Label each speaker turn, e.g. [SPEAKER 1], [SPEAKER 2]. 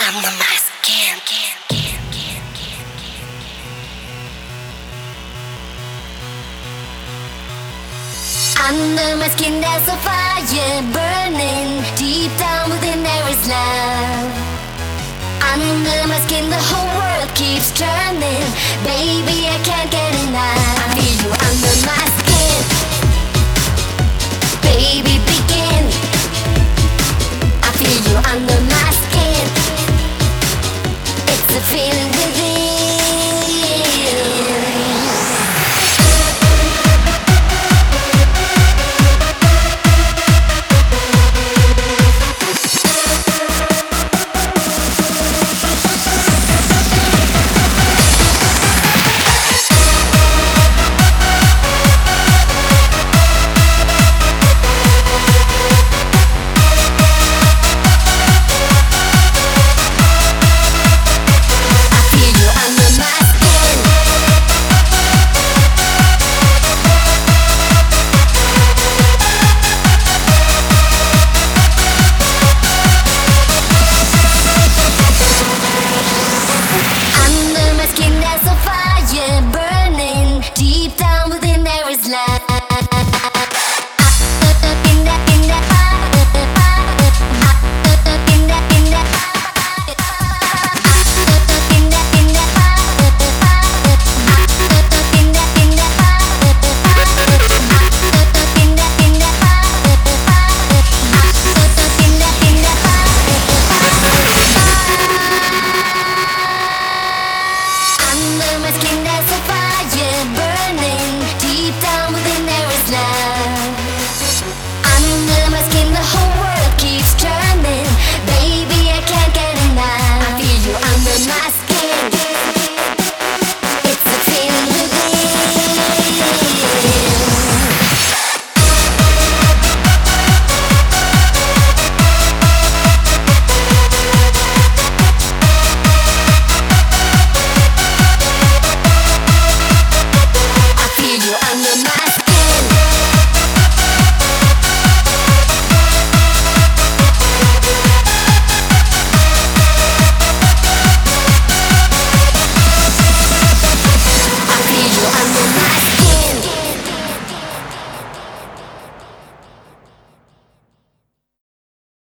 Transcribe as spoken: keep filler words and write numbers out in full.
[SPEAKER 1] under my skin. Under my skin there's a fire burning. Deep down within there is love. Under my skin the whole world keeps turning. Baby, I can't get enough. I feel you under my skin. Baby, begin. I feel you under my